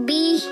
baby.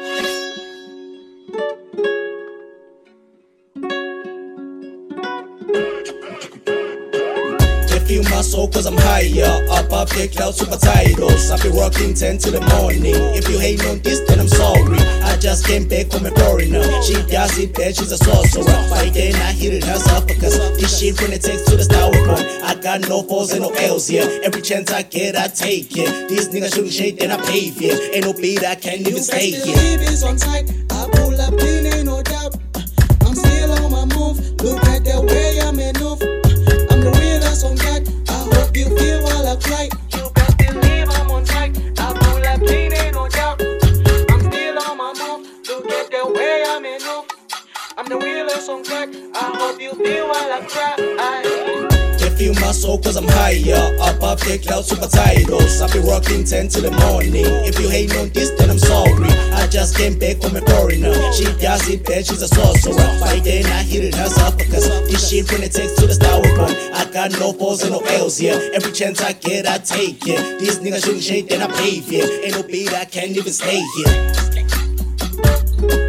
Feel my soul cause I'm higher up the clouds, super titles. I've been rocking 10 to the morning. If you hate on this then I'm sorry. I just came back from a foreigner. She does it bad, she's a sorcerer. By then I hit it herself because this shit when it takes to the style with one. I got no fours and no L's here. Every chance I get I take it. These niggas shooting shade then I pay for it. Ain't no beat I can't even stay here. Is on tight. I pull up clean, ain't no doubt. I'm still on my move. Look at the way I maneuver. I'm the realest on that. I hope you feel while I cry. You best believe I'm on tight. I pull up clean, ain't no doubt. I'm still on my move. Look at the way I maneuver. I'm the realest on that. I hope you feel while I cry. Feel my soul cause I'm higher up the clouds, super titles. I've been rocking 10 to the morning. If you hate on this then I'm sorry. I just came back from a foreigner. She does it bad, she's a sorcerer. By then I hit it herself because this shit when it takes to the style with one. I got no fours and no L's here. Every chance I get I take it. These niggas shooting shade then I pay for it. Ain't no beat I can't even stay here.